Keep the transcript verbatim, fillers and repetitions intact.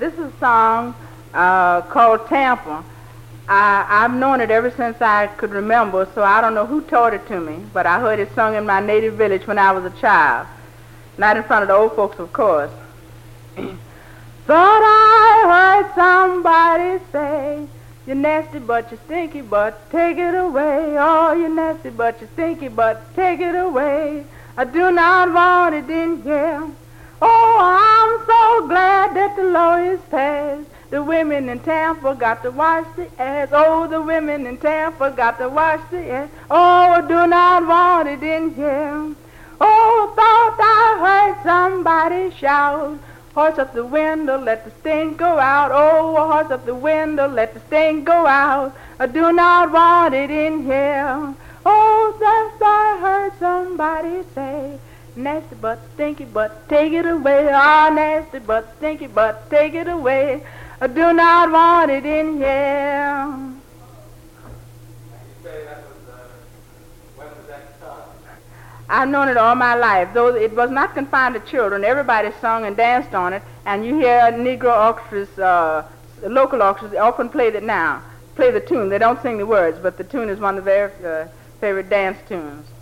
This is a song uh, called Tampa. I, I've known it ever since I could remember, so I don't know who taught it to me, but I heard it sung in my native village when I was a child. Not in front of the old folks, of course. Thought I heard somebody say, "You nasty but you stinky but take it away. Oh, you nasty but you stinky but take it away. I do not want it in here. Oh, I'm so glad that the law is passed. The women in Tampa got to wash the ass. Oh, the women in Tampa got to wash the ass. Oh, I do not want it in here. Oh, thought I heard somebody shout, horse up the window, let the stink go out. Oh, horse up the window, let the stink go out. I do not want it in here. Oh, that's I heard somebody say, nasty but stinky but take it away. Ah, nasty but stinky but take it away. I do not want it in here. I've known it all my life, though it was not confined to children. Everybody sung and danced on it, and you hear Negro orchestras, uh, local orchestras, they often play it now, play the tune. They don't sing the words, but the tune is one of their uh, favorite dance tunes.